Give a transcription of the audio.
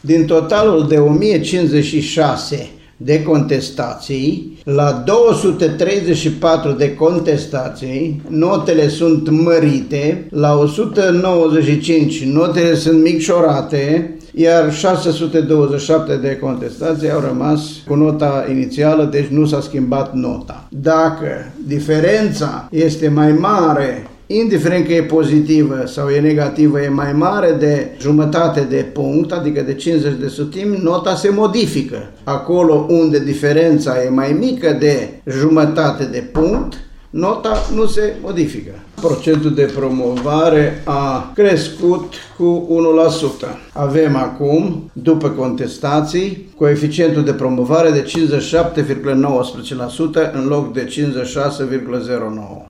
Din totalul de 1056 de contestații, la 234 de contestații, notele sunt mărite, la 195 notele sunt micșorate, iar 627 de contestații au rămas cu nota inițială, deci nu s-a schimbat nota. Dacă diferența este mai mare, indiferent că e pozitivă sau e negativă, e mai mare de jumătate de punct, adică de 50 de sutimi, nota se modifică. Acolo unde diferența e mai mică de jumătate de punct, nota nu se modifică. Procentul de promovare a crescut cu 1%. Avem acum, după contestații, coeficientul de promovare de 57,19% în loc de 56,09%.